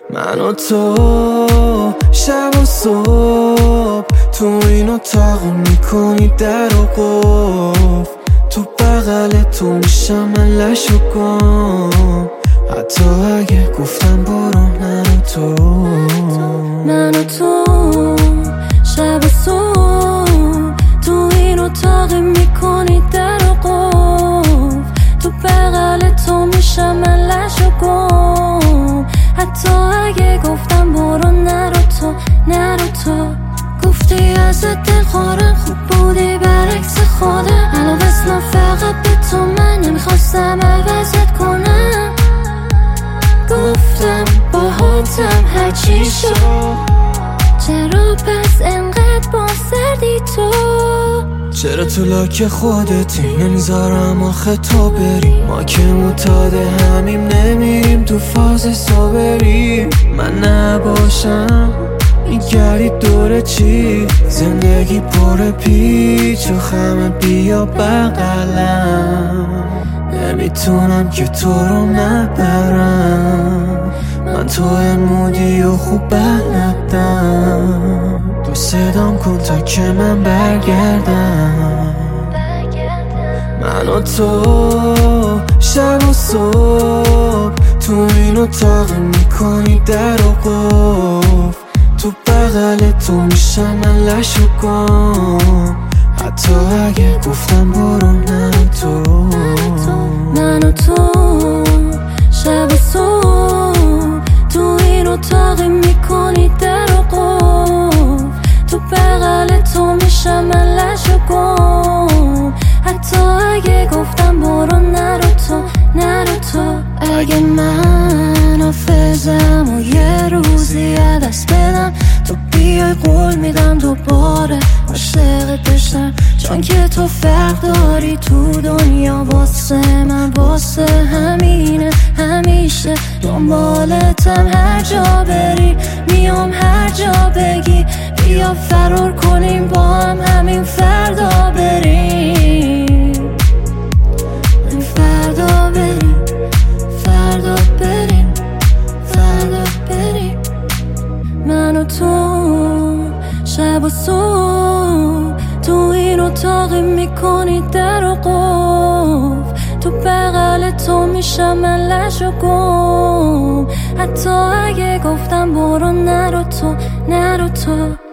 من و تو شب و صبح تو این اتاق میکنی در و قفل، تو بغل تو میشم من لش و گم، حتی اگه گفتم برو من و تو. من و تو شب و صبح تو این اتاق میکنی در و قفل، تو بغل تو میشم من لش و گم، حتی اگه گفتم برو نرو تو نرو تو. گفتی ازت دل خورم خوب بودی برعکس خودم، الان بسم فقط به تو من نمیخواستم عوضت کنم، گفتم باهاتم هرچی شد، چرا پس انقدر با سردی تو؟ چرا تو لاک خودتی نمیذارم آخه تو بری، ما که معتاد همیم نمیریم تو فاز صابری. من نباشم میگردی دور چی، زندگی پر پیچ و خمه، بیا بغلم، نمیتونم که تو رو نبرم، من تو مودی و خوب بلدم، تو صدام کن تا که من برگردم. من و تو شب و صبح تو این اتاق میکنی در و قفل، تو بغل تو میشم من لش و گم، حتی اگه گفتم برو من تو. من و تو شب و صبح تو این اتاق میکنی در و قفل، تو بغل تو میشم من لش و گم، حتی اگه گفتم برو نرو تو نرو تو. اگه من حافظم و یه روزی دست بدم، تو بیای قول میدم دوباره عاشقت بشم، چون که تو فرق داری تو دنیا واسه من، واسه همینه همیشه دنبالتم، هر جا بری میام هر جا بگی، بیا فرار کنیم با هم همین فردا بریم، فردا بریم فردا بریم فردا بریم. من و تو شب و صبح تو این اتاق میکنی در و قفل، تو بغل تو میشم من لش و گم، حتی اگه گفتم برو نرو تو نرو تو.